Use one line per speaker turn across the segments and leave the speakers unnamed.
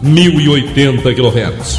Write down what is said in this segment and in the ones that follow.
1080 kHz.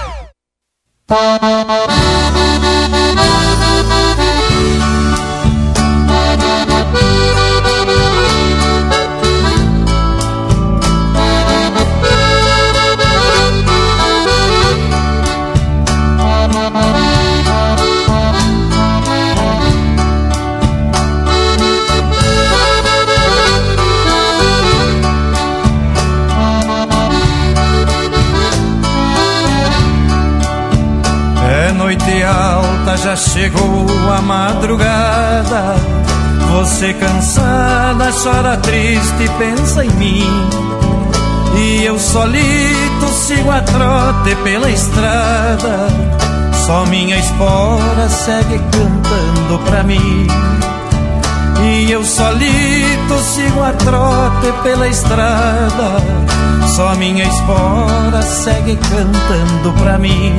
Noite alta, já chegou a madrugada. Você cansada, chora triste e pensa em mim. E eu solito sigo a trote pela estrada. Só minha espora segue cantando pra mim. E eu solito sigo a trote pela estrada. Só minha espora segue cantando pra mim.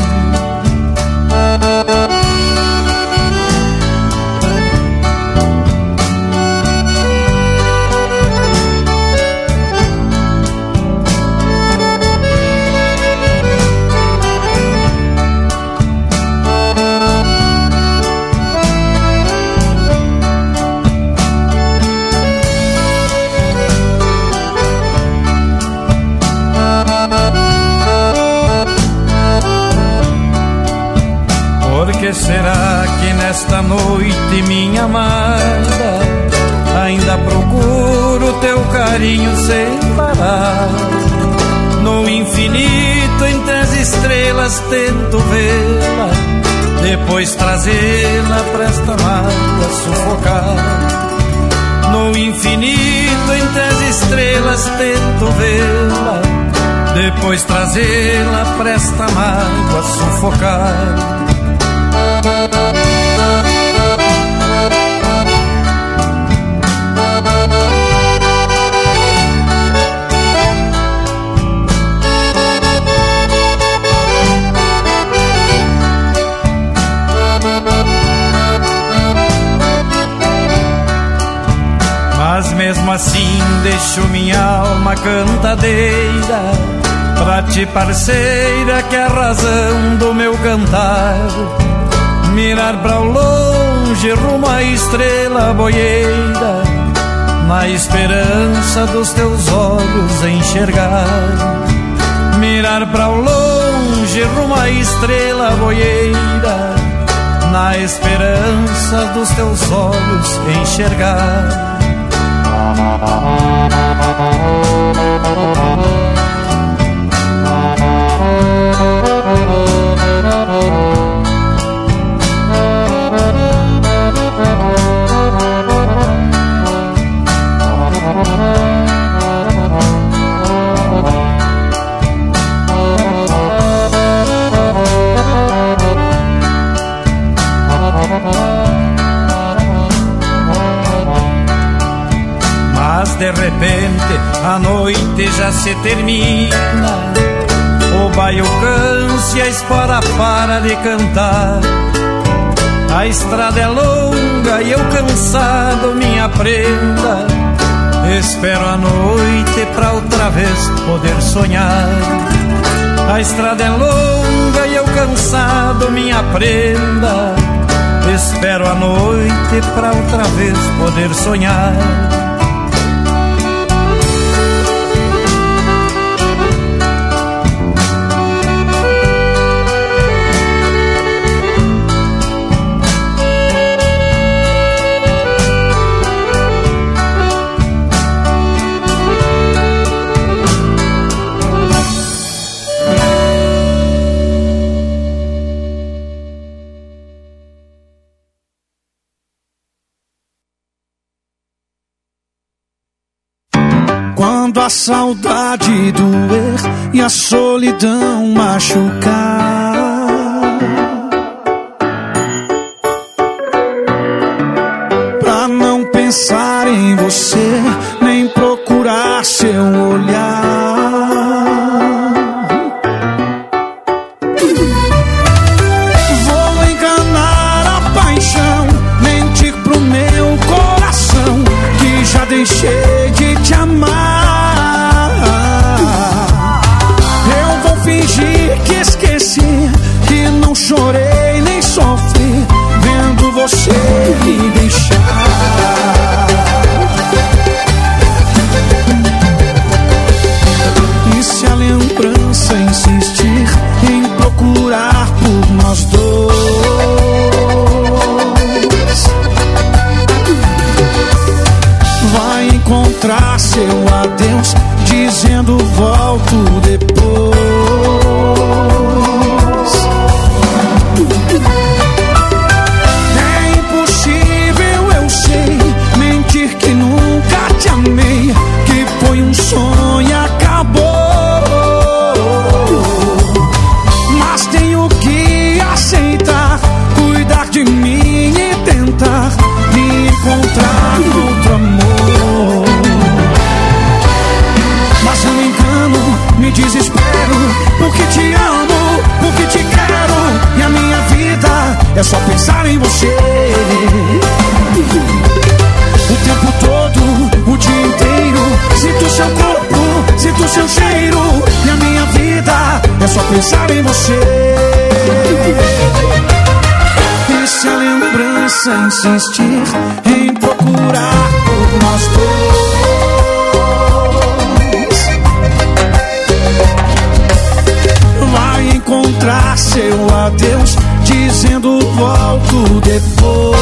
Por que será que nesta noite, minha amada, ainda procuro teu carinho sem parar? No infinito, entre as estrelas, tento vê-la, depois trazê-la pra esta mágoa sufocar. No infinito, entre as estrelas, tento vê-la, depois trazê-la pra esta mágoa sufocar. Mas mesmo assim deixo minha alma cantadeira pra ti, parceira, que é a razão do meu cantar. Mirar pra o longe rumo à estrela boieira, na esperança dos teus olhos enxergar. Mirar pra o longe rumo à estrela boieira, na esperança dos teus olhos enxergar. Mas de repente a noite já se termina, o baio cansa e a espora para de cantar. A estrada é longa e eu cansado, minha prenda, espero a noite pra outra vez poder sonhar. A estrada é longa e eu cansado, minha prenda, espero a noite pra outra vez poder sonhar.
Quando a saudade doer e a solidão machucar, pra não pensar em você, nem procurar seu olhar, vou enganar a paixão, mentir pro meu coração, que já deixei de te amar. lembrança insistir em procurar por nós dois. Vai encontrar seu adeus dizendo volto depois. É impossível, eu sei, mentir que nunca te amei, que foi um sonho e acabou. Mas tenho que aceitar, cuidar de mim e tentar me encontrar outro amor. Mas eu me engano, me desespero, porque te amo, porque te quero, e a minha vida é só pensar em você. O tempo todo, o dia inteiro, sinto seu corpo, sinto seu cheiro, e a minha vida é só pensar em você. E se a lembrança insistir em procurar por nós dois, vai encontrar seu adeus dizendo volto depois.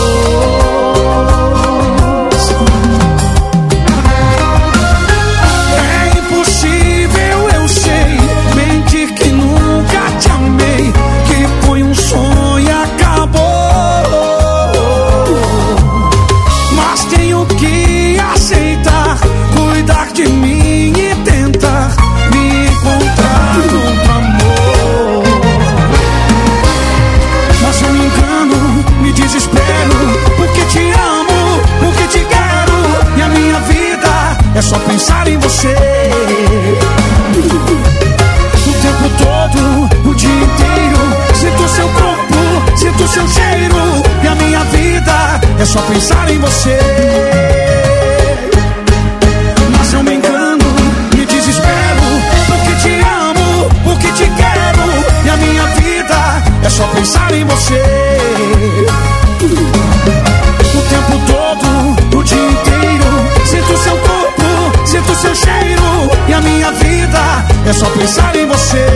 É impossível, eu sei, mentir que nunca te amei, que foi um sonho e acabou. Mas tenho que aceitar, cuidar de mim e tentar me encontrar outro amor. Mas eu me engano, me desespero, porque te amo, porque te quero, e a minha vida é só pensar em você. O tempo todo, o dia inteiro, sinto seu corpo, sinto seu cheiro, e a minha vida é só pensar em você. Mas eu me engano, me desespero, porque te amo, porque te quero, e a minha vida é só pensar em você. O tempo todo, o dia inteiro, sinto seu corpo, sinto seu cheiro, e a minha vida é só pensar em você.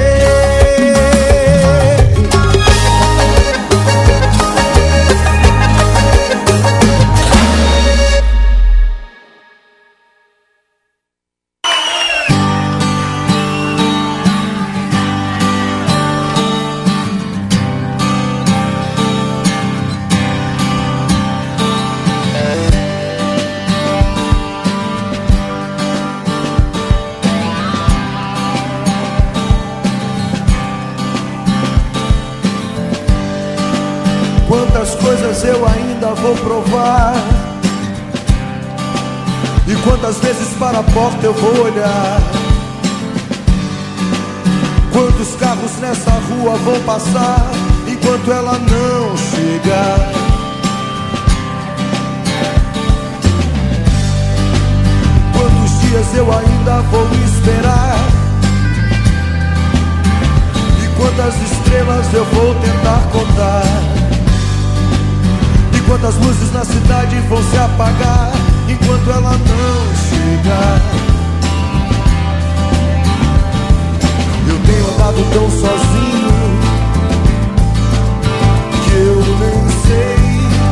Quantas coisas eu ainda vou provar, e quantas vezes para a porta eu vou olhar. Quantos carros nessa rua vão passar enquanto ela não chegar. Quantos dias eu ainda vou esperar, e quantas estrelas eu vou tentar contar. Quantas luzes na cidade vão se apagar enquanto ela não chegar. Eu tenho andado tão sozinho que eu nem sei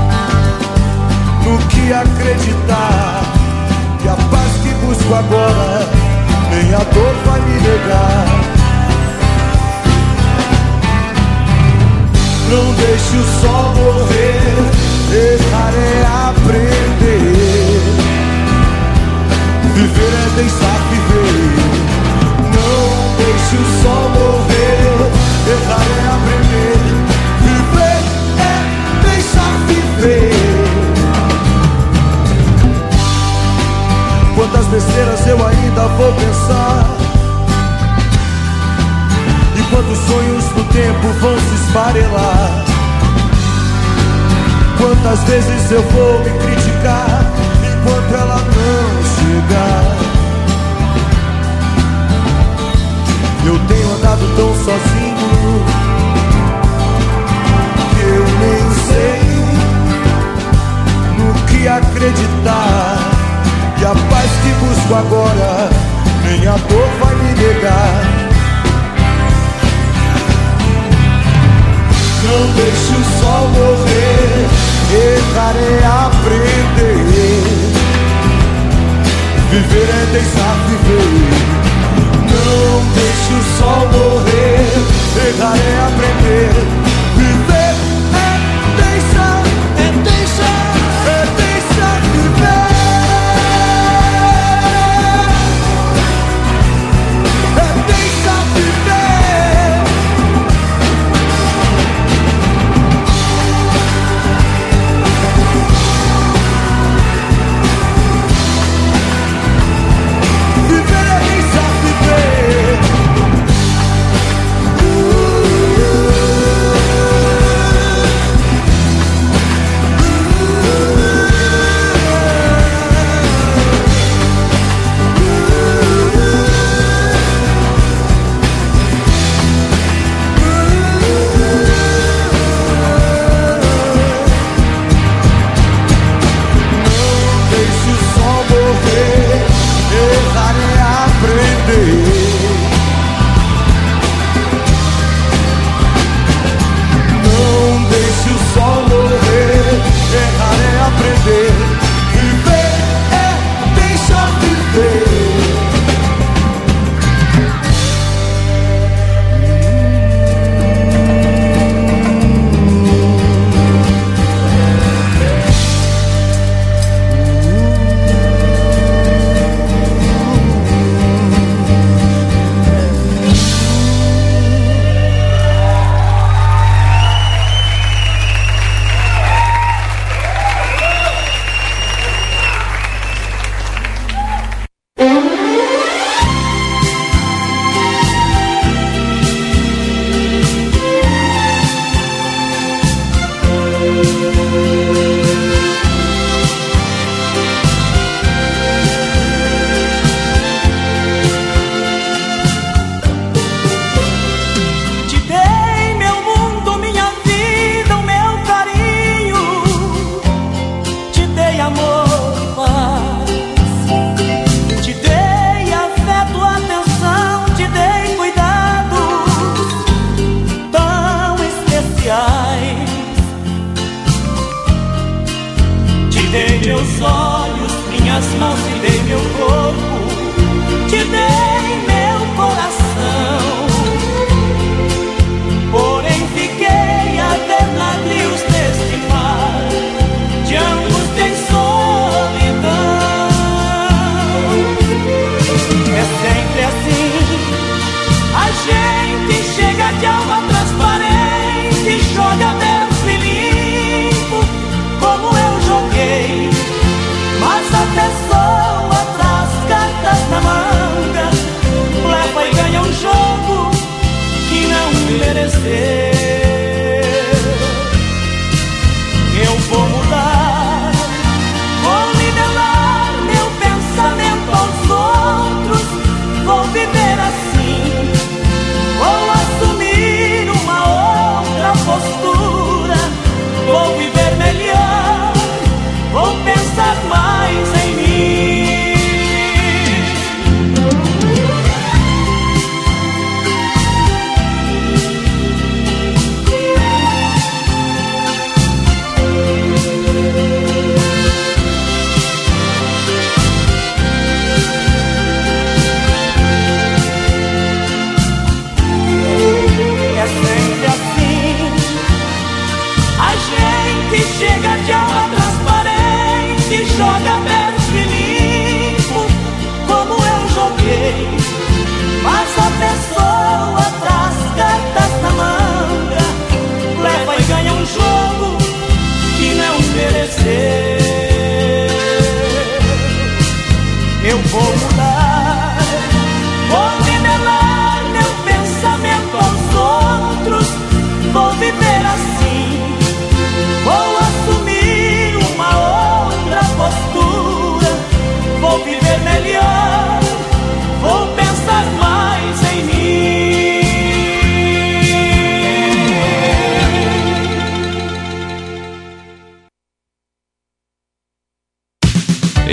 no que acreditar. E a paz que busco agora nem a dor vai me negar. Não deixe o sol morrer, errar é aprender, viver é deixar viver. Não deixe o sol morrer, errar é aprender, viver é deixar viver. Quantas besteiras eu ainda vou pensar, e quantos sonhos no tempo vão se esfarelar. Quantas vezes eu vou me criticar enquanto ela não chegar. Eu tenho andado tão sozinho que eu nem sei no que acreditar. E a paz que busco agora nem a dor vai me negar. deixe o sol morrer, errarei aprender. Viver é deixar viver. Não deixe o sol morrer, errarei aprender. Viver é deixar, é deixar, é deixar viver. É deixar viver. Viver é deixar viver. Deixe o sol morrer, errarei aprender. Não deixe o sol morrer, errarei aprender. Viver é deixar viver.
Te dei meu mundo, minha vida, o meu carinho. Te dei amor, paz. Te dei afeto, atenção. Te dei cuidados tão especiais. Te dei meus olhos, minhas mãos. Te dei meu corpo. Te dei meu coração. Porém fiquei a ver navios deste mar de angústia e solidão. É sempre assim, a gente chega de alma transparente, joga denso e limpo, como eu joguei. Mas a pessoa traz cartas na manga, leva e ganha um jogo que não mereceu. Eu vou mudar, vou nivelar meu pensamento aos outros. Vou viver assim, vou assumir uma outra postura. Vou viver melhor, vou pensar mais em mim.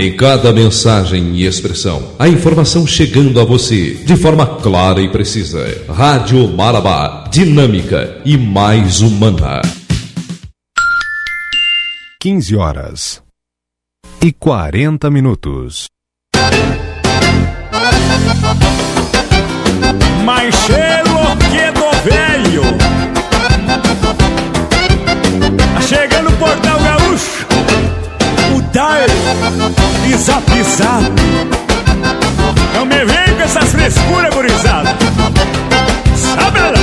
Em cada mensagem e expressão, a informação chegando a você de forma clara e precisa. Rádio Marabá, dinâmica e mais humana.
15h40.
Mais cheiro que do velho. Tá chegando o Portal Gaúcho, o Daio e Zap Zap. Não me vem com essas frescuras, gurizada. Sabe lá?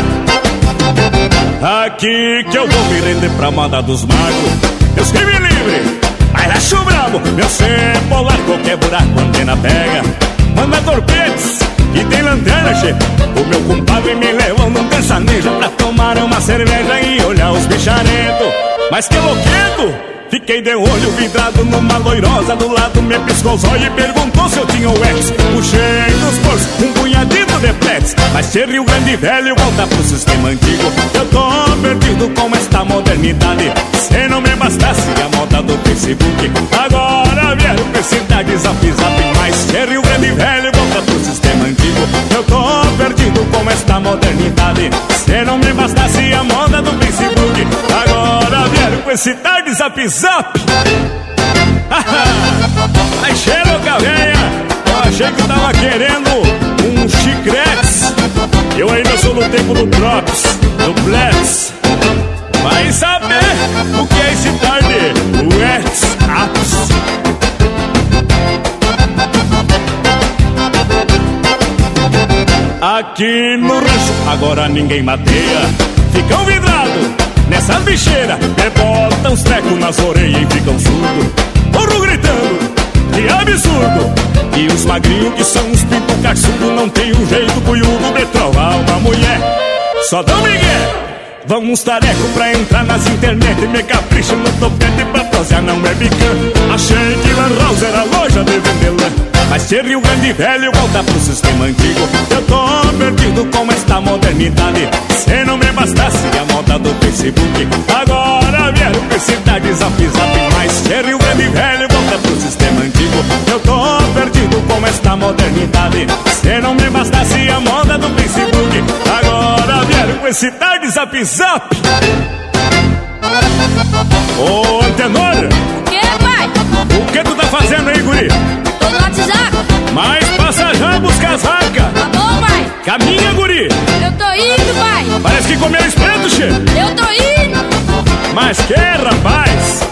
Aqui que eu vou me render pra moda dos magos. Deus que me livre, mas acho brabo. Meu ser polar, qualquer buraco, antena pega. Manda torpedes e tem lanterna, che. O meu compadre me levou num caçaneja pra tomar uma cerveja e olhar os bicharentos. Mas que louquedo! Fiquei de olho vidrado numa loirosa do lado. Me piscou os olhos e perguntou se eu tinha o ex. Puxei dos bolsos um punhadito de plex. Mas se Rio Grande Velho volta pro sistema antigo, eu tô perdido com esta modernidade. Se não me bastasse a moda do Facebook, agora vieram com esse tag Zap Zap. Mas se Rio Grande Velho volta pro sistema antigo, eu tô perdido com esta modernidade. Se não me bastasse a moda do Facebook, agora vieram com esse tag Zap Zap. Aí cheiro, caveia. Eu achei que tava querendo um chicretes. Eu ainda sou no tempo do Drops, do Blitz. Vai saber o que é esse tarde WhatsApp. Aqui no rancho agora ninguém mateia. Ficam vidrados nessas bicheiras, me botam os trecos nas orelhas e ficam surdos. Porro gritando, que absurdo. E os magrinhos que são uns pinto caçudo não tem um jeito cunhudo de trovar uma mulher. Só dão migué, vão uns tarecos pra entrar nas internet. Me capricho no topete pra prosear, não é bicã. Achei que Lan House era loja de vender lã. Mas se Rio Grande Velho volta pro sistema antigo, eu tô perdido com esta modernidade. Se não me bastasse a moda do Facebook, agora vieram com esse tag Zap Zap. Mas se Rio Grande Velho volta pro sistema antigo, eu tô perdido com esta modernidade. Se não me bastasse a moda do Facebook, agora vieram com esse tag Zap Zap. Ô, Antenor!
O que, pai?
O que tu tá fazendo aí, guri?
Tô no WhatsApp.
Mas passa já buscar as vacas.
Tá bom, pai?
Caminha, guri.
Eu tô indo, pai.
Parece que comeu espeto, che.
Eu tô indo.
Mas que, rapaz?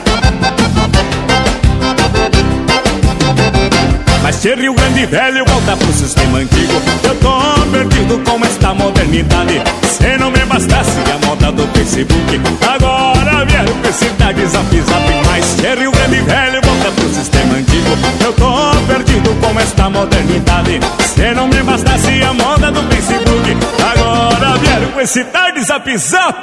Mas se Rio Grande Velho volta pro sistema antigo, eu tô perdido com esta modernidade. Se não me bastasse a moda do Facebook, agora vieram com esse tag Zap Zap. Mas se Rio Grande Velho volta pro sistema antigo, eu tô perdido com esta modernidade. Se não me bastasse a moda do Facebook, agora vieram com esse tag Zap Zap.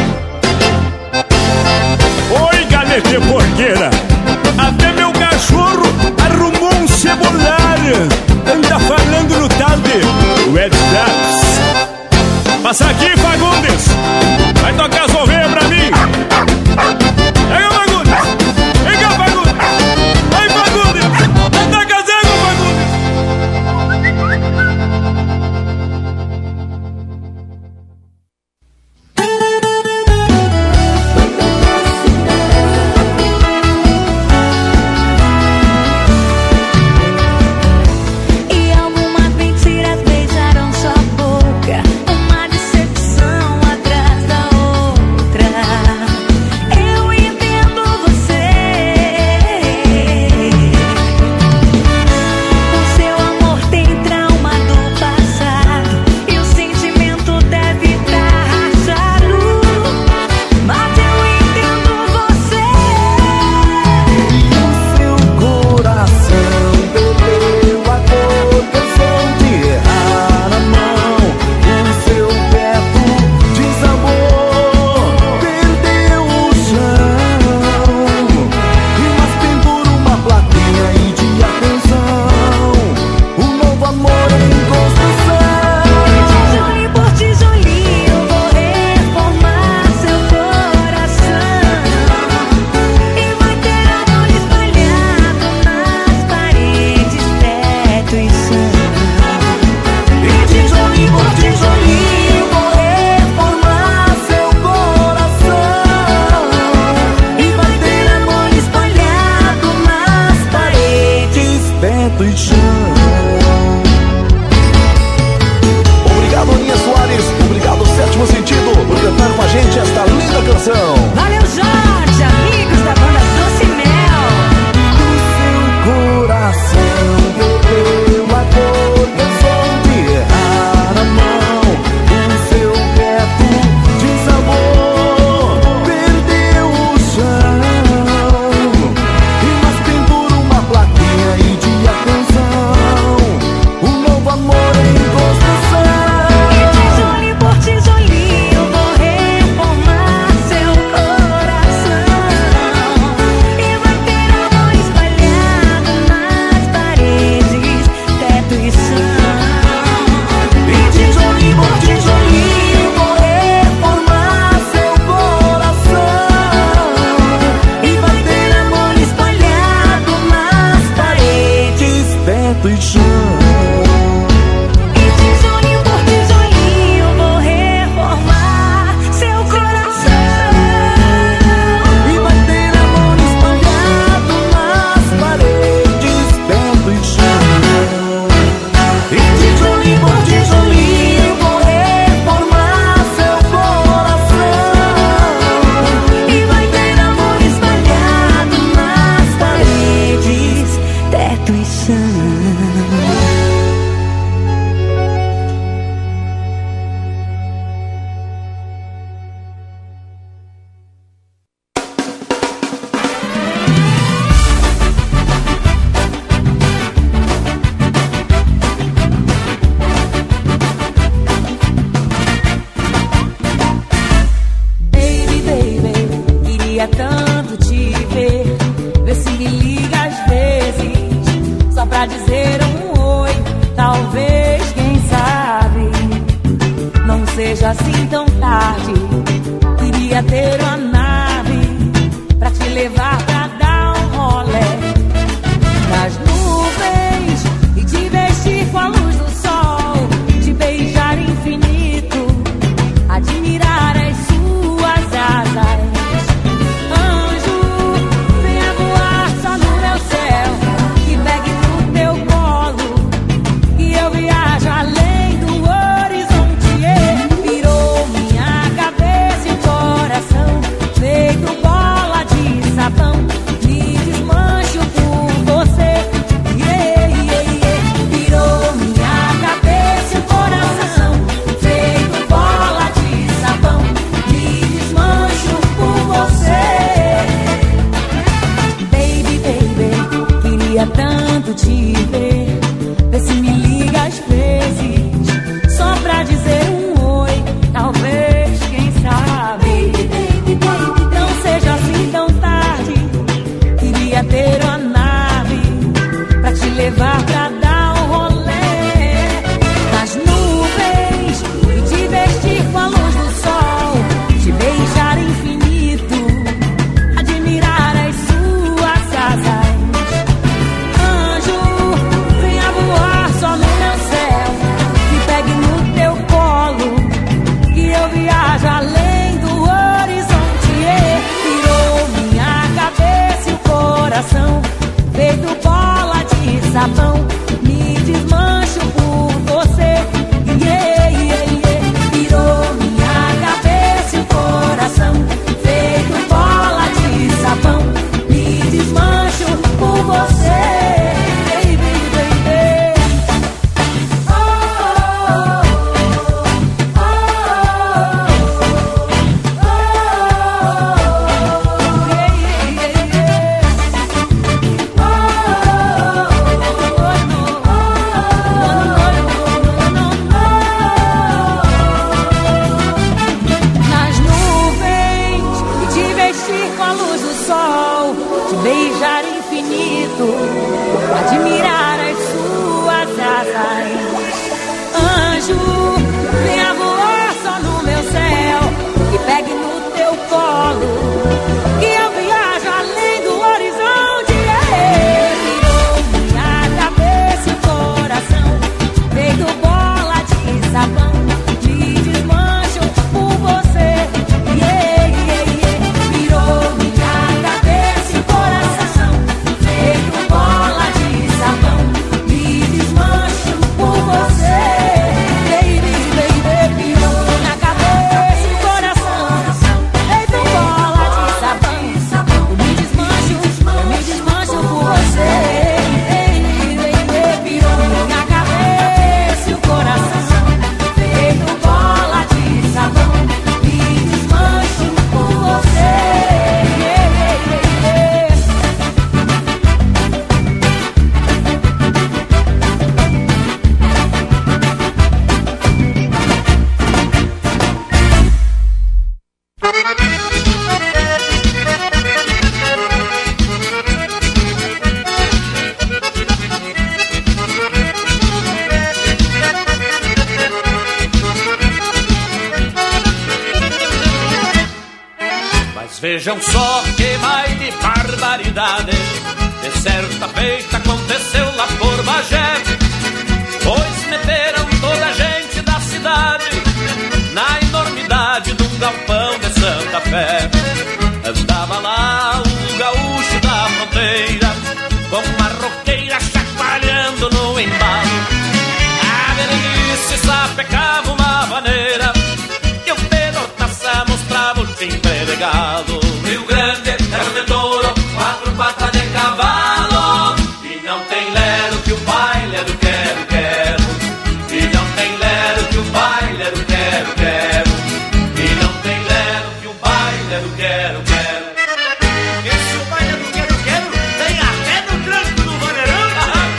Oi, galete porqueira, até meu cachorro arrumou um celular. Anda falando no tal de WhatsApp. Passa aqui, Fagundes. Vai tocar as ovelhas pra mim. Pega, Fagundes. Pega, Fagundes. Vai, Fagundes. Vai tocar as águas, Fagundes.
Beijaram sua boca, uma decepção atrás da outra.
seja assim tão tarde. Queria ter uma nave pra te levar pra dar um rolê nas nuvens e te vestir com a luz do sol, te beijar infinito, admirar as suas asas. Anjo, venha voar só no meu céu, que pegue no teu colo, que eu viajo além do horizonte. Virou minha cabeça e o coração, feito bola de sabão, me desmancho por você. Virou minha cabeça e o coração, feito bola de sabão, me desmancho por você. Baby, baby, queria tanto te ver. Vê se me liga às vezes, só pra dizer um oi, talvez, quem sabe. Não seja assim tão tarde. Queria ter uma nave pra te levar pra dar um rolê nas nuvens e te vestir com a luz do sol, te beijar infinito, admirar as suas asas. Anjo, venha voar só no meu céu, que pegue no teu colo, que eu viajo além do horizonte. Virou minha cabeça e o coração, feito bola de sabão, me desmancho por você. Virou minha cabeça e o coração, feito bola de sabão, me desmancho por você. Baby, baby. Oh, nas nuvens e te vestir com a luz do sol, te beijar infinito, admirar as suas asas. Anjo, venha voar só no meu céu, que pegue no teu colo, que eu viajo além do horizonte. Virou minha cabeça e o coração, feito bola de sabão, me desmancho por você. Virou minha cabeça e o coração, feito bola de sabão, me desmancho por você. Baby, baby, virou minha cabeça e o coração, feito bola de sabão, me desmancho por você. Virou minha cabeça e o coração, feito bola de sabão, me desmancho por você.
Mas vejam só que mais de barbaridade de certa feita aconteceu lá por Bagé, pois meteram toda a gente da cidade na enormidade de um galpão de Santa Fé. Andava lá o gaúcho da fronteira com uma roqueira chacoalhando no embalo. A Berenice sapecava uma vaneira e o Pedro Taça mostrava o timbre de galo. Rio Grande, terra de touro, 4 patas de cavalo, e não tem lero que o baile é do quero, quero. E não tem lero que o baile é do quero, quero. E não tem lero que o baile é do quero, quero. Esse o baile é do quero, quero, tem até no tranco do vaneirão.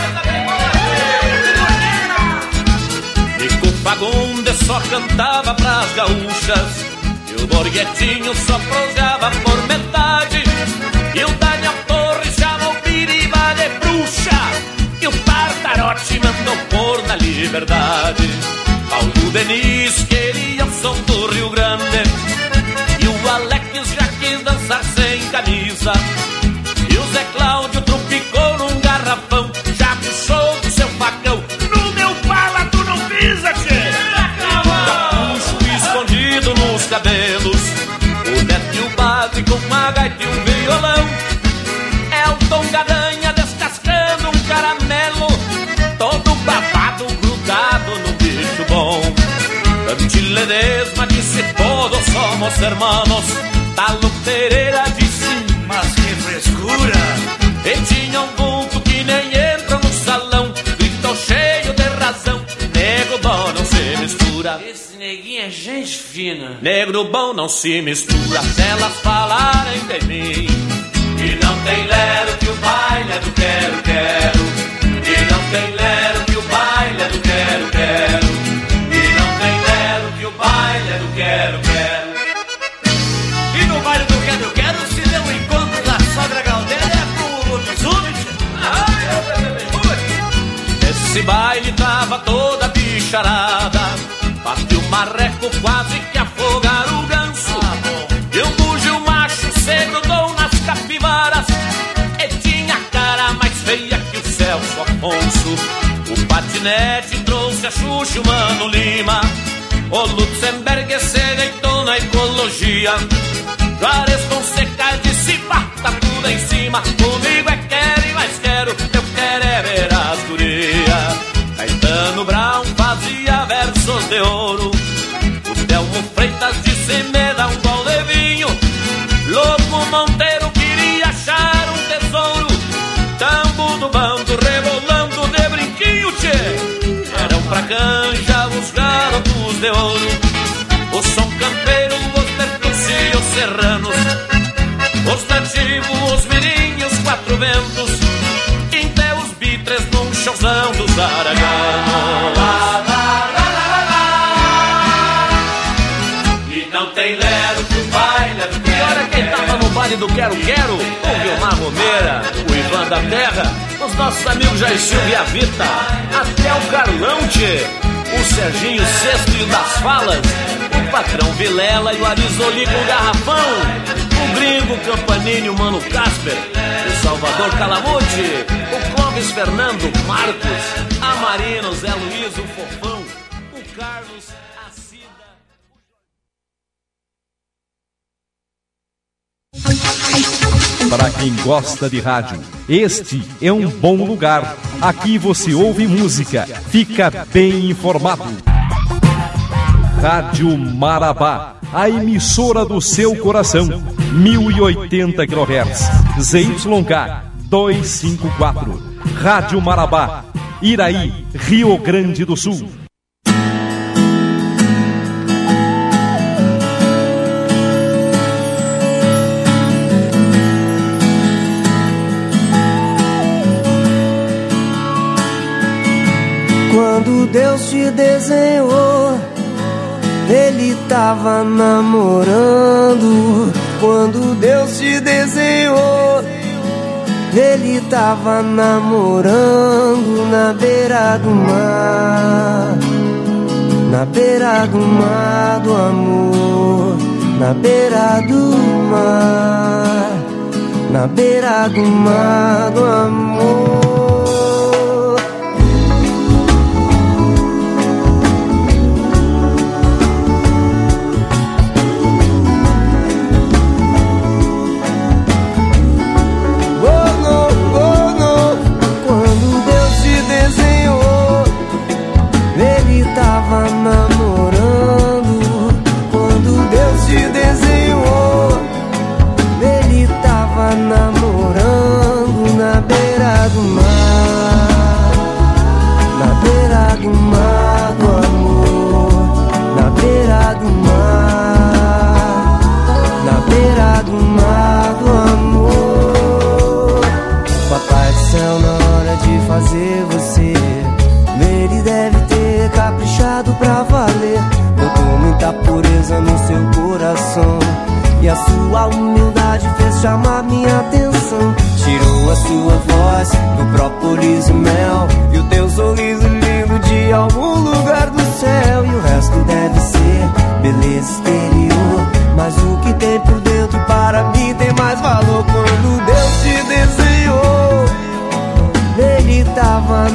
Nico Fagundes só cantava pras gaúchas, e o Borghetinho só prosgava por metade, e o Daniel Torres chamou Piriba de bruxa, e o Tartarote mandou pôr na liberdade. Paulo Denis queria cabelos, o Neto e o Padre com uma gaita e um violão, Elton Garanha descascando um caramelo, todo babado grudado no bicho bom. Dante Ledesma disse todos somos hermanos, Talo Pereira disse mas que frescura, e tinha um vulto que nem entra no salão, gritou cheio de razão, negro bom não se mistura.
Esse neguinho é gente fina.
Negro bom não se mistura, se elas falarem de mim. E não tem lero que o baile é do quero, quero. E não tem lero que o baile é do quero, quero. E não tem lero que o baile é do quero, quero.
E no baile do quero, quero se deu um encontro da sogra Galdéria com o lobisomem.
Esse baile tava toda bicharada, bateu o marreco quase que afogar o ganso. E um bugio macho se grudou nas capivaras, e tinha a cara mais feia que o Celso Afonso. O patinete trouxe a Xuxa, o Mano Lima, o Lutzenberg se deitou na ecologia. Juarez Fonseca disse bata tudo em cima, comigo é quero e mais quero, eu quero é ver as gurias. Caetano Brown fazia versos de ouro, o Telmo Freitas disse me dá um gol de vinho, Lobo Monteiro queria achar um tesouro, tambo do bando rebolando de brinquinho, tchê. Eram pra canja os garotos de ouro, o som campeiro, os percus e os serranos, os nativos, os mirinhos, os quatro ventos, até os bitres num showzão dos araganos. E não tem lero que o baile é do quero. E olha quem tava no baile do Quero Quero, o Vilmar Romeira, o Ivan da Terra, os nossos amigos Jair Silva e a Vita, até o Carlão, tchê, o Serginho Sexto e o das Falas, o Patrão Vilela e o Arizoli com o Garrafão, o Gringo, o Campanini, o Mano Casper, o Salvador Calamuti, o Clóvis Fernando, Marcos, a Marina, o Zé Luiz, o Fofão, o Carlos, a Cida.
Para quem gosta de rádio, este é um bom lugar. Aqui você ouve música, fica bem informado. Rádio Marabá, a emissora do seu coração, 1080 kHz, ZYK 254. Rádio Marabá, Iraí, Rio Grande do Sul.
Quando Deus te desenhou, Ele tava namorando. Quando Deus te desenhou, Ele tava namorando na beira do mar, na beira do mar do amor, na beira do mar, na beira do mar do amor. Tava namorando. Quando Deus te desenhou, Ele tava namorando na beira do mar, na beira do mar do amor, na beira do mar, na beira do mar do amor. Papai do céu, na hora de fazer você, Ele deve ter caprichado pra valer. Botou muita pureza no seu coração, e a sua humildade fez chamar minha atenção. Tirou a sua voz do própolis e mel, e o teu sorriso lindo de algum lugar do céu. E o resto deve ser beleza exterior, mas o que tem por dentro para mim tem mais valor. Quando Deus te desenhou, Ele tava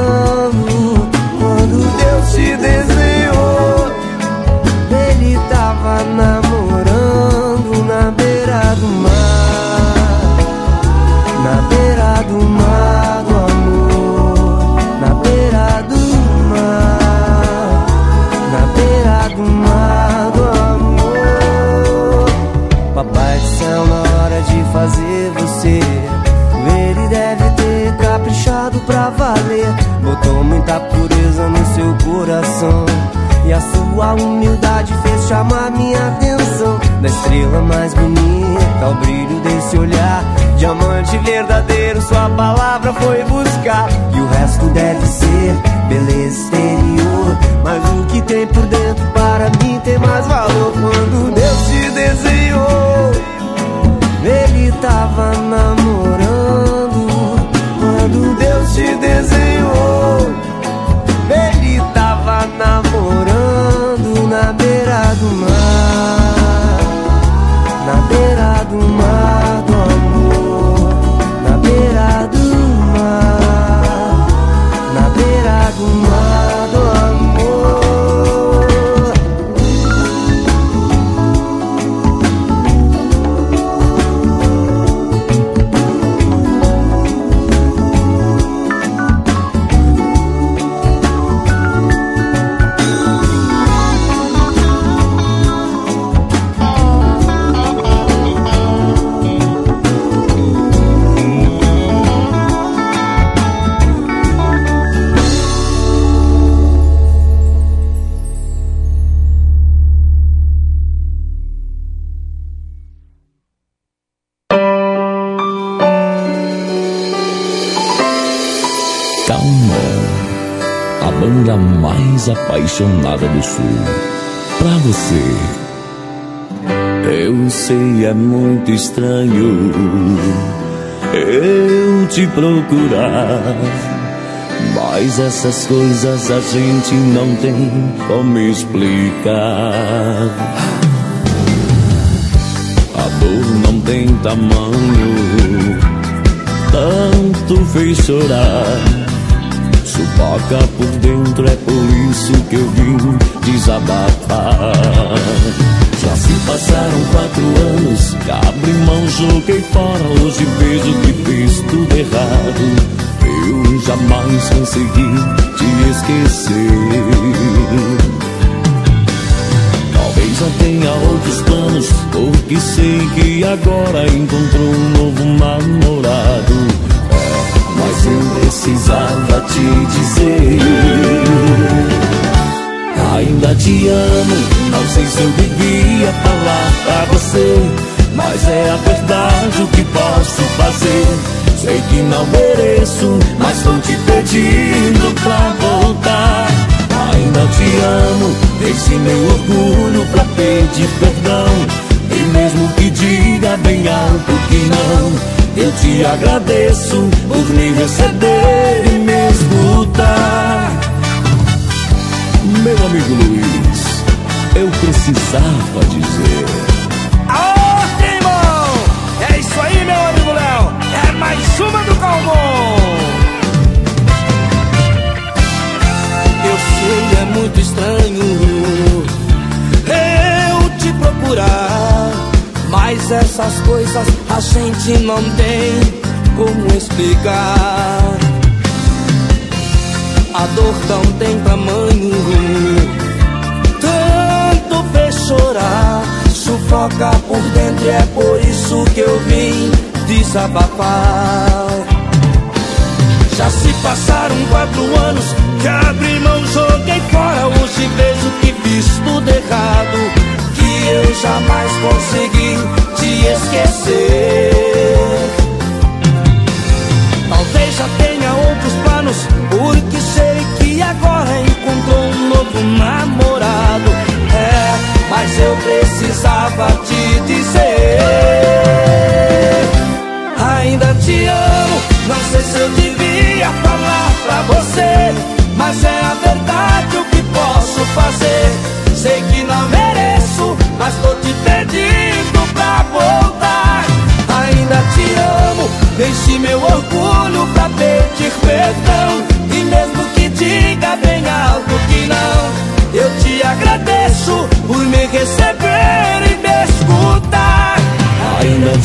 namorando. Quando Deus te desenhou, Ele tava tava namorando na beira do mar, na beira do mar do amor, na beira do mar, na beira do mar do amor. Papai do céu, na hora de fazer você, ele deve ter caprichado pra valer. Botou muita pureza no seu coração e a sua humildade fez chamar minha atenção. Da estrela mais bonita ao brilho desse olhar, diamante verdadeiro sua palavra foi buscar. E o resto deve ser beleza exterior, mas o que tem por dentro para mim tem mais valor. Quando Deus te desenhou, ele tava namorando. Quando Deus te desenhou, ele tava namorando na beira do mar, na beira do mar do amor, na beira do mar, na beira do mar do amor.
Mais apaixonada do sul, pra você. Eu sei, é muito estranho eu te procurar, mas essas coisas a gente não tem como explicar. A dor não tem tamanho, tanto fez chorar. Sufoca por dentro, é por isso que eu vim desabafar. Já se passaram 4 anos, abri mão, joguei fora. Hoje vejo que fiz tudo errado. Eu jamais consegui te esquecer. Talvez já tenha outros planos, porque sei que agora encontrou um novo namorado. Mas eu precisava te dizer, ainda te amo. Não sei se eu devia falar pra você, mas é a verdade, o que posso fazer. Sei que não mereço, mas tô te pedindo pra voltar. Ainda te amo, deixe meu orgulho pra pedir perdão. E mesmo que diga bem alto que não, eu te agradeço por me receber e me escutar. Meu amigo Luiz, eu precisava dizer.
Aô, irmão! É isso aí, meu amigo Léo! É mais uma do Calmon!
Eu sei, é muito estranho eu te procurar, mas essas coisas a gente não tem como explicar. A dor não tem tamanho, tanto fez chorar. Sufoca por dentro, é por isso que eu vim desabafar. Já se passaram 4 anos que abri mão, joguei fora. Hoje vejo que fiz tudo errado, que eu jamais consegui te esquecer. Talvez já tenha outros planos, porque sei que agora encontrou um novo namorado. É, mas eu precisava te dizer, ainda te amo. Não sei se eu devia falar pra você, mas é a verdade, o que posso fazer. Sei que não mereço, mas tô te pedindo pra voltar. Ainda te amo, deixe meu orgulho pra pedir perdão. E mesmo que diga bem alto que não, eu te agradeço por me receber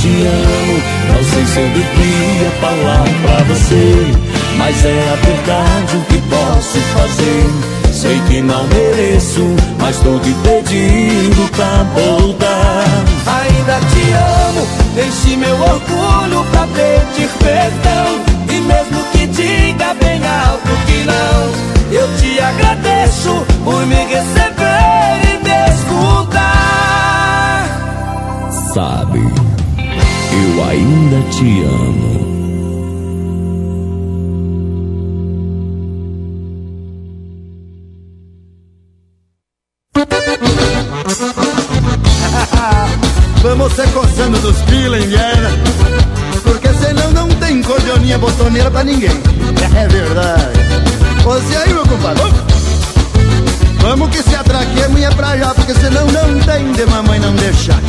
te amo. Não sei se eu devia falar pra você, mas é a verdade, o que posso fazer? Sei que não mereço, mas tô te pedindo pra voltar.
Ainda te amo, deixe meu orgulho pra pedir perdão. E mesmo que diga bem alto que não, eu te agradeço por me receber e me escutar.
Sabe, eu ainda te amo.
Vamos se coçando dos pila, inguera, porque senão não tem cordioninha botoneira pra ninguém. É verdade. Você aí, meu compadre, vamos que se atraquemos e é pra já, porque senão não tem de mamãe não deixar.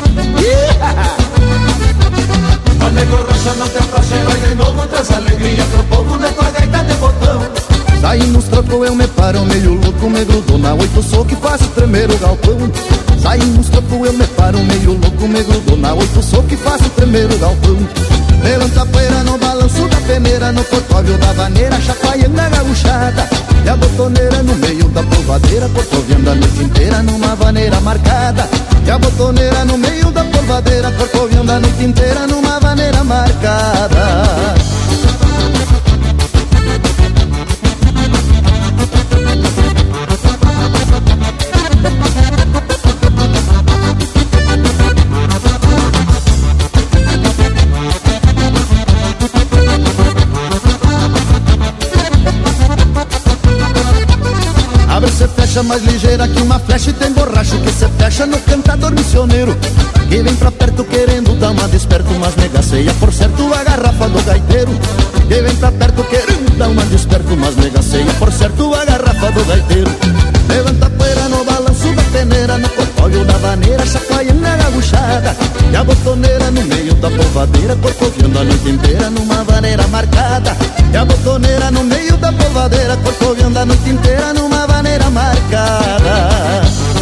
A nego rocha não tem praxe, vai de novo, traz alegria pro povo na tua gaita de botão.
Sai nos trocos, eu me paro meio louco, me grudo na oito, sou que faço tremer o galpão. Sai nos trocos, eu me paro meio louco, me grudo na oito, sou que faço tremer o galpão. Levanta a poeira no balanço da peneira, no corcóvio da vaneira, chacoalhando a gauchada. E a botoneira no meio da polvadeira, corcoviando a noite inteira numa vaneira marcada. E a botoneira no meio da polvadeira, corcoviando a noite inteira numa vaneira marcada. Abre, cê fecha mais ligeira que uma flecha, e tem borracho que cê fecha no cantador missioneiro, que vem pra perto querendo dar uma desperto, mas negaceia por certo a garrafa do gaiteiro. Que vem pra perto querendo dar uma desperto, mas negaceia por certo a garrafa do gaiteiro. Levanta a poeira no balanço da peneira, no corcóvio da vaneira, chacoalhando a gabuchada. E a botoneira no meio da polvadeira, corcoviando a noite inteira numa vaneira marcada. E a botoneira no meio da polvadeira, corcoviando a noite inteira numa vaneira marcada.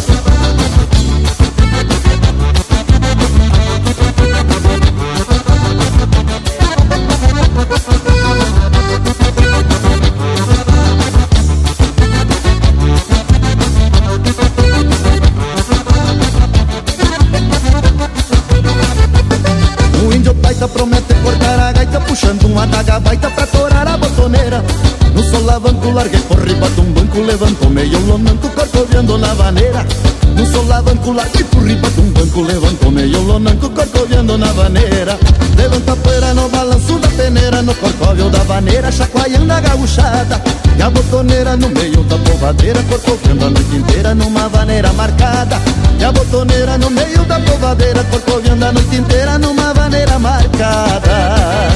O índio taita promete cortar a gaita, puxando uma adaga baita pra torar a botoneira. No solavanco larguei por riba de um banco, levantou meio lonanco, corcoviando na vaneira. No solavanco larguei por riba de um banco, levantou meio lonanco, corcoviando na vaneira. Levanta a poeira no balanço da peneira, no corcóvio da vaneira, chacoalhando a gaúchada. E a botoneira no meio da polvadeira, corcoviando a noite inteira numa vaneira marcada. E a botoneira no meio da polvadeira, corcoviando a noite inteira numa vaneira marcada.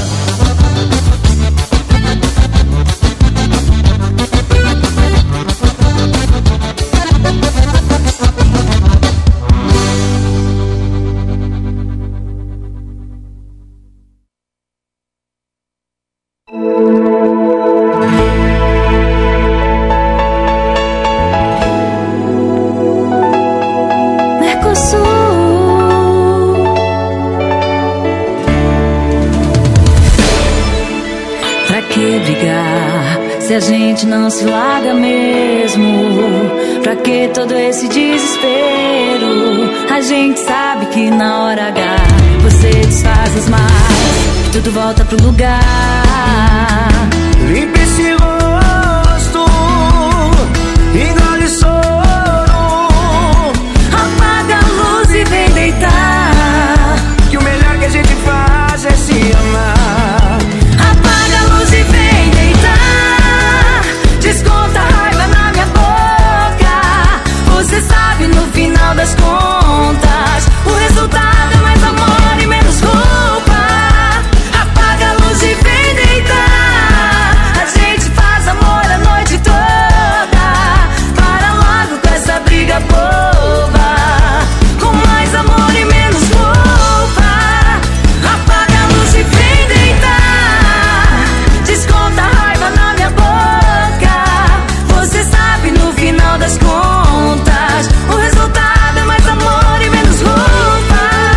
Se a gente não se larga mesmo, pra que todo esse desespero? A gente sabe que na hora H você desfaz as malas, tudo volta pro lugar.
Limpa esse rosto, engole soro,
apaga a luz e vem deitar,
que o melhor que a gente faz é se amar.
Apaga a luz e vem deitar, desconta a raiva na minha boca. Você sabe no final das contas, o resultado é mais amor e menos roupa. Apaga a luz e vem deitar, a gente faz amor a noite toda. Para logo com essa briga boba, com mais amor e menos roupa. Apaga a luz e vem deitar, desconta a raiva na minha boca. Você sabe no final das contas, o resultado é mais amor e menos roupa.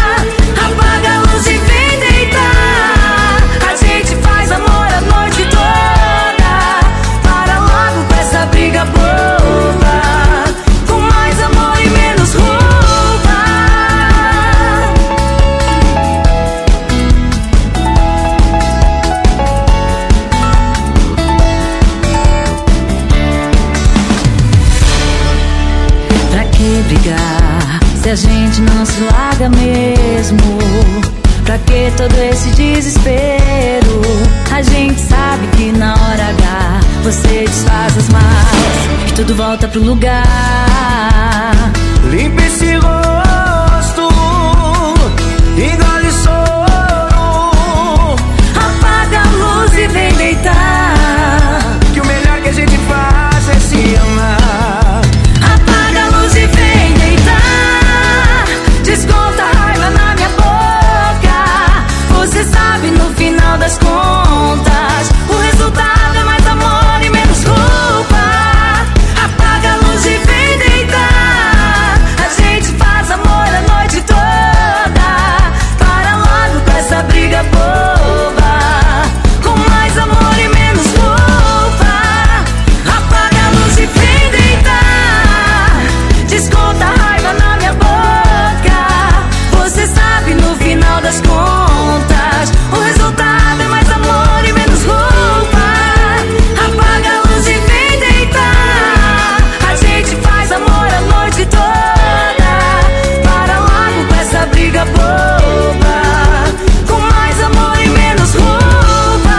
brigar se a gente não se larga mesmo? Pra que todo esse desespero? A gente sabe que na hora H você desfaz as malas e tudo volta pro lugar.
Limpa esse rosto, engole soro,
apaga a luz e vem deitar,
que o melhor que a gente faz é se amar.
Apaga a luz e vem deitar, desconta a raiva na minha boca. Você sabe no final das contas o resultado é mais amor e menos culpa. Apaga a luz e vem deitar, a gente faz amor a noite toda. Para logo com essa briga boba, com mais amor e menos culpa. Apaga a luz e vem deitar, desconta a raiva na minha boca. Você sabe no final das contas o resultado é mais amor e menos culpa. Apaga a luz e vem deitar, a gente faz amor a noite toda. Para logo com essa briga boba, com mais amor e menos culpa.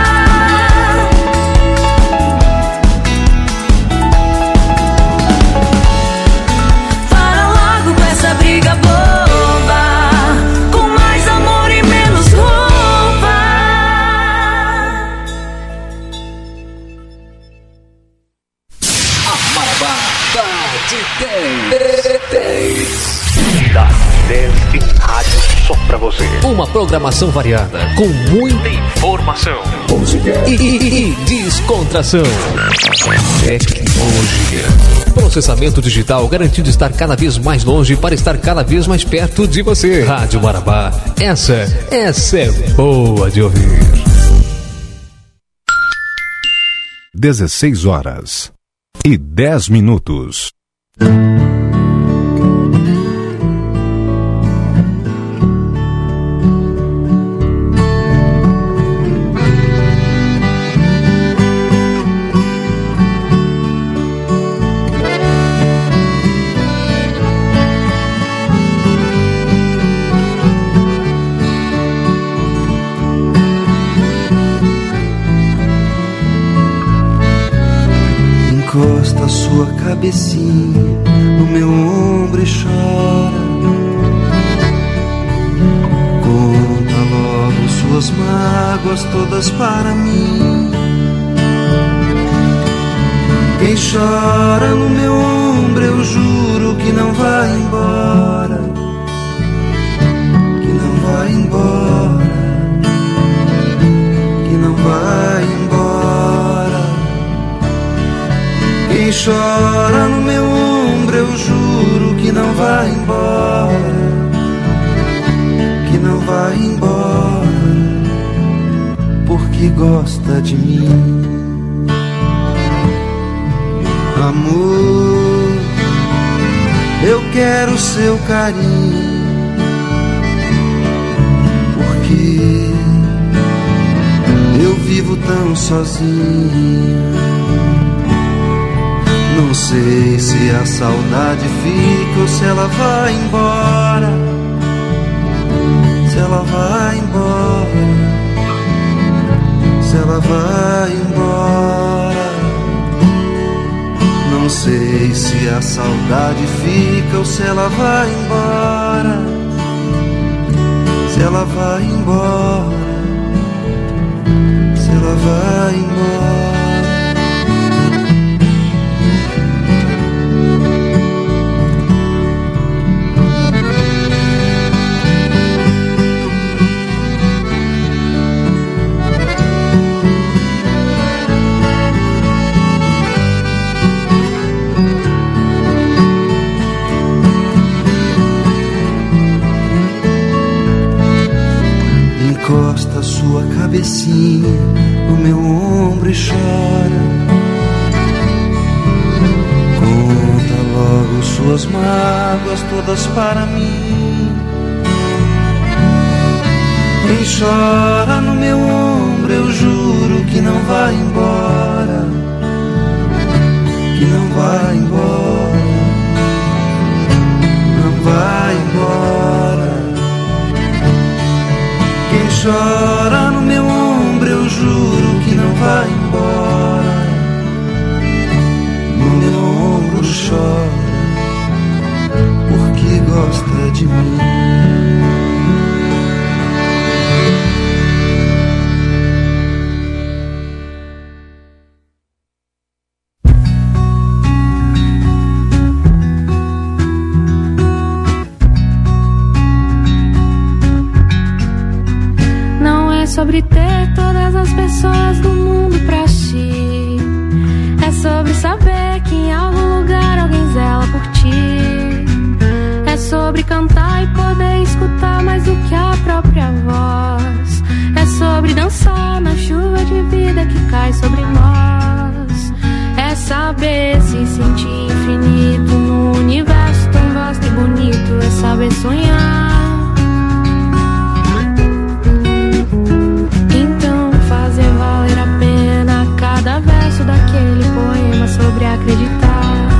Para logo com essa briga boba, com mais amor e menos culpa.
A Marabá tá de 10.
Das 10 em rádio só pra você.
Uma programação variada, com muita informação, música e descontração. Tecnologia. Processamento digital garantindo estar cada vez mais longe para estar cada vez mais perto de você. Rádio Marabá, essa é boa de ouvir.
16h10.
Encosta a sua cabecinha no meu ombro e chora. Conta logo suas mágoas todas para mim. Quem chora no meu ombro eu juro que não vai embora, que não vai embora, que não vai embora. Quem chora no meu ombro eu juro que não vai embora, que não vai embora, porque gosta de mim. Amor, eu quero seu carinho, porque eu vivo tão sozinho. Não sei se a saudade fica ou se ela vai embora, se ela vai embora, se ela vai embora. Não sei se a saudade fica ou se ela vai embora, se ela vai embora, se ela vai embora. Encosta sua cabecinha no meu ombro e chora. Conta logo suas mágoas todas para mim. Quem chora no meu ombro eu juro que não vai embora, que não vai embora,
gosta de mim.
Não é sobre ter todas as pessoas do mundo pra si, é sobre saber que em algum lugar alguém zela por ti. É sobre cantar e poder escutar mais do que a própria voz. É sobre dançar na chuva de vida que cai sobre nós. É saber se sentir infinito no universo tão vasto e bonito. É saber sonhar. Então fazer valer a pena cada verso daquele poema sobre acreditar.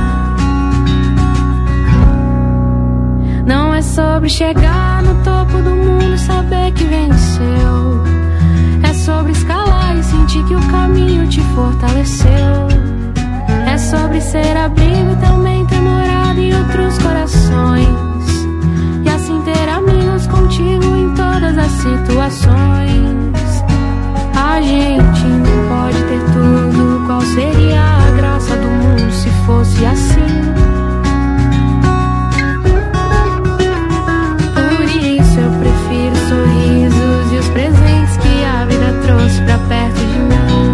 Não é sobre chegar no topo do mundo e saber que venceu. É sobre escalar e sentir que o caminho te fortaleceu. É sobre ser abrigo e também ter morado em outros corações. E assim ter amigos contigo em todas as situações. A gente não pode ter tudo. Qual seria a graça do mundo se fosse assim? Eu prefiro sorrisos e os presentes que a vida trouxe pra perto de mim.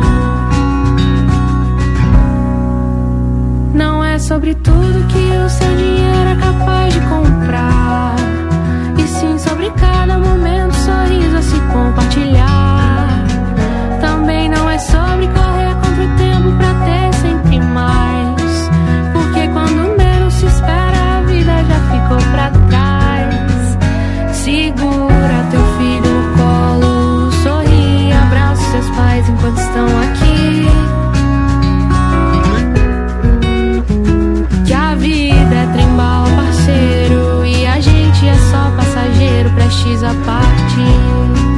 Não é sobre tudo que o seu dinheiro é capaz de comprar, e sim sobre cada momento, sorriso a se compartilhar. Também não é sobre correr contra o tempo pra ter sempre mais, porque quando menos se espera a vida já ficou pra trás. Segura teu filho no colo, sorri, abraça seus pais enquanto estão aqui. Que a vida é trem-bala, parceiro, e a gente é só passageiro, prestes a partir.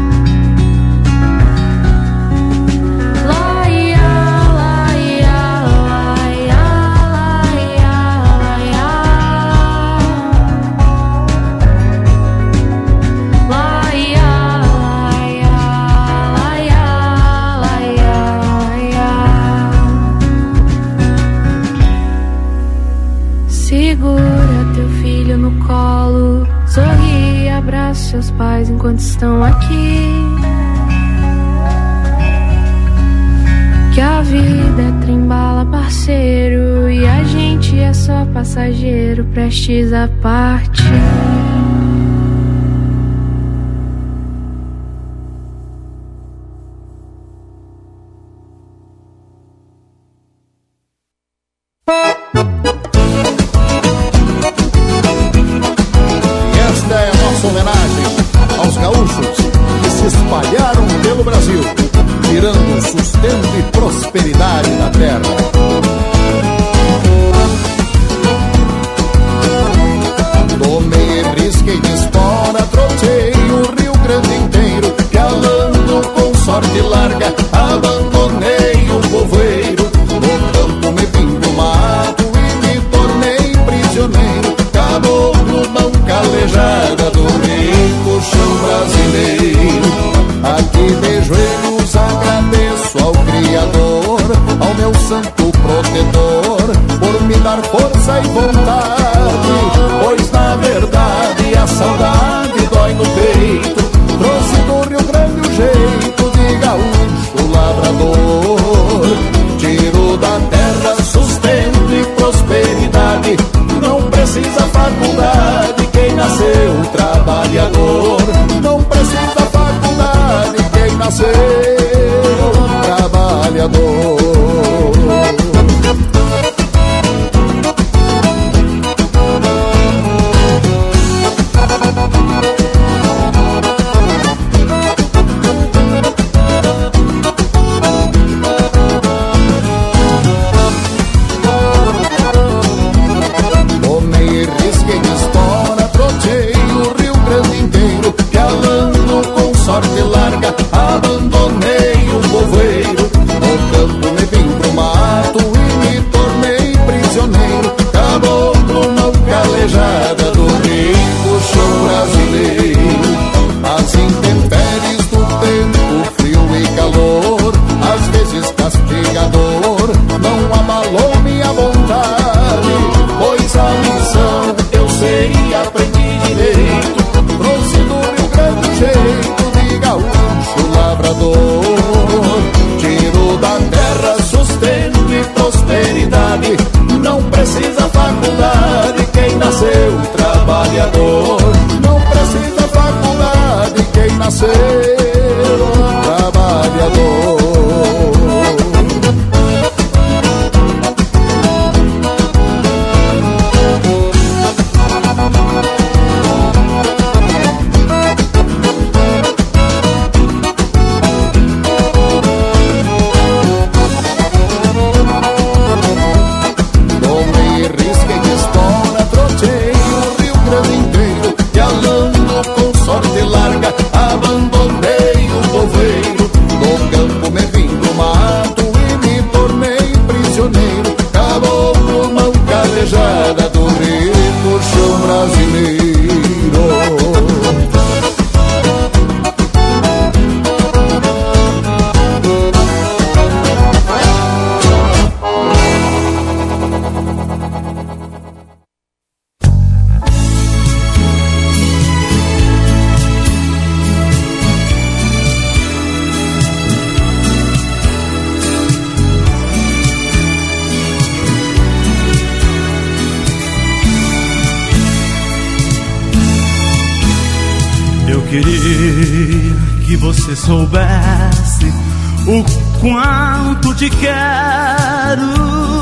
Seus pais enquanto estão aqui. Que a vida é trem-bala, parceiro, e a gente é só passageiro, prestes a partir.
Prosperidade na terra. Tomei, risquei de espora, trotei o Rio Grande inteiro, galando com sorte larga, abandonei o povoeiro. No campo me vim do mato e me tornei prisioneiro, caboclo mão calejada do rico chão brasileiro. Aqui de joelhos agradeço ao Criador, ao meu santo protetor, por me dar força e vontade, pois na verdade a saudade dói no peito. Trouxe do Rio Grande o jeito de gaúcho lavrador, tiro da terra sustento e prosperidade. Não precisa faculdade quem nasceu trabalhador, não precisa faculdade quem nasceu trabalhador. Tomei, risquei de espora, trotei o Rio Grande inteiro, galando com sorte larga, abandonei e aprendi direito. Trouxe do Rio Grande o jeito de gaúcho lavrador. Tiro da terra sustento e prosperidade. Não precisa faculdade quem nasceu trabalhador. Não precisa faculdade quem nasceu trabalhador. Do rico chão brasileiro.
Queria que você soubesse o quanto te quero.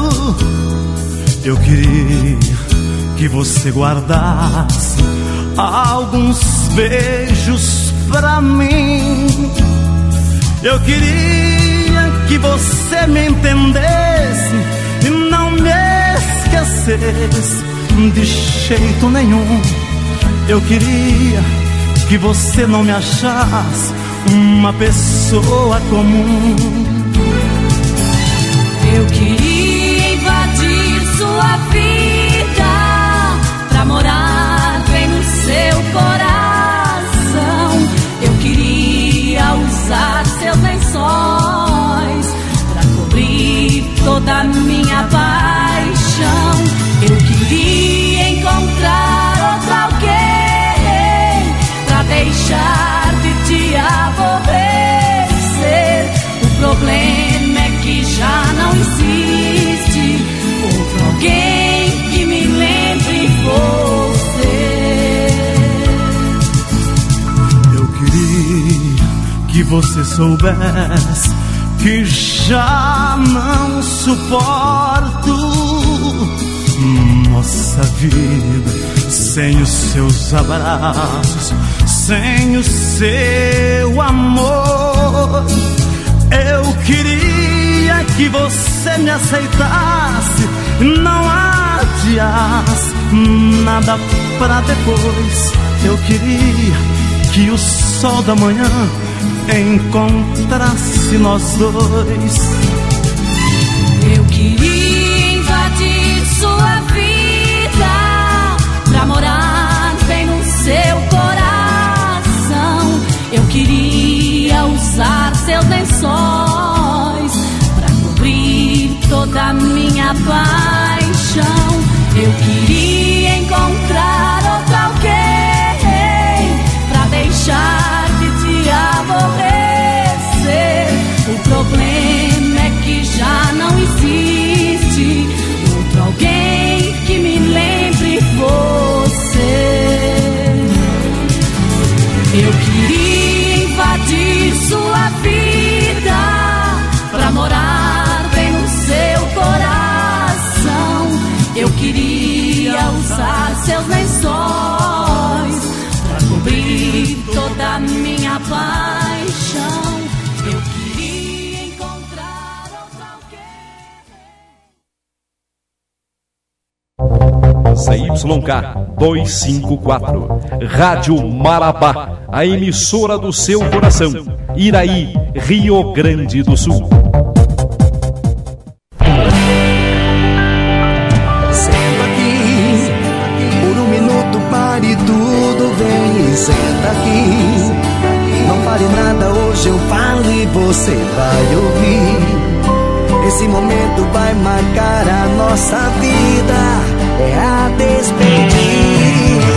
Eu queria que você guardasse alguns beijos pra mim. Eu queria que você me entendesse e não me esquecesse de jeito nenhum. Eu queria que você não me achasse uma pessoa comum.
Eu queria invadir sua vida pra morar bem no seu coração. Eu queria usar seus lençóis pra cobrir toda a minha paixão. Eu queria encontrar outro alguém deixar de te aborrecer. O problema é que já não existe outro alguém que me lembre você.
Eu queria que você soubesse que já não suporto nossa vida sem os seus abraços, sem o seu amor. Eu queria que você me aceitasse, não adiasse nada pra depois. Eu queria que o sol da manhã encontrasse nós dois.
Eu queria invadir sua vida pra morar bem no seu coração. Eu queria usar seus lençóis pra cobrir toda a minha paixão. Eu queria encontrar outro alguém pra deixar de te aborrecer. O problema é que já não existe outro alguém que me lembre você. Eu queria invadir sua vida pra morar bem no seu coração. Eu queria usar seus lençóis pra cobrir toda a minha paixão. Eu queria encontrar outro alguém.
ZYK 254, Rádio Marabá, a emissora do seu coração, Iraí, Rio Grande do Sul.
Senta aqui, por um minuto pare tudo, vem e senta aqui. Não fale nada, hoje eu falo e você vai ouvir. Esse momento vai marcar a nossa vida, é a despedida.